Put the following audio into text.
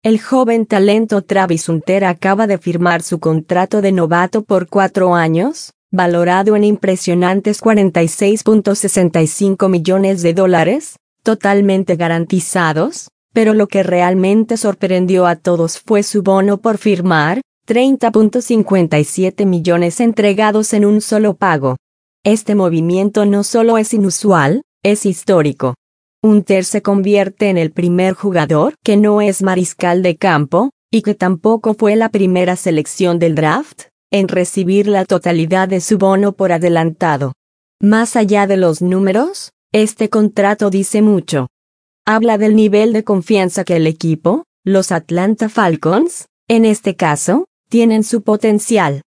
El joven talento Travis Hunter acaba de firmar su contrato de novato por 4 años, valorado en impresionantes $46.65 millones, totalmente garantizados, pero lo que realmente sorprendió a todos fue su bono por firmar, $30.57 millones entregados en un solo pago. Este movimiento no solo es inusual, es histórico. Hunter se convierte en el primer jugador que no es mariscal de campo, y que tampoco fue la primera selección del draft, en recibir la totalidad de su bono por adelantado. Más allá de los números, este contrato dice mucho. Habla del nivel de confianza que el equipo, los Atlanta Falcons, en este caso, tienen su potencial.